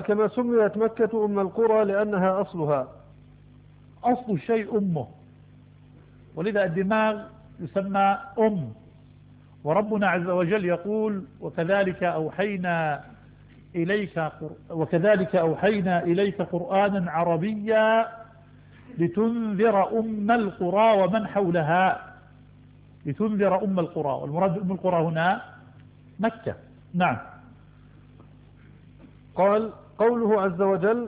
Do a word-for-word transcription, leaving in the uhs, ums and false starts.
كما سميت مكة أم القرى لأنها أصلها. أصل الشيء أمه، ولذا الدماغ يسمى أم. وربنا عز وجل يقول وكذلك أوحينا إليك وكذلك أوحينا إليك قرآنا عربيا لتنذر أم القرى ومن حولها. لتنذر أم القرى، والمراد أم القرى هنا مكة. نعم. قال قوله عز وجل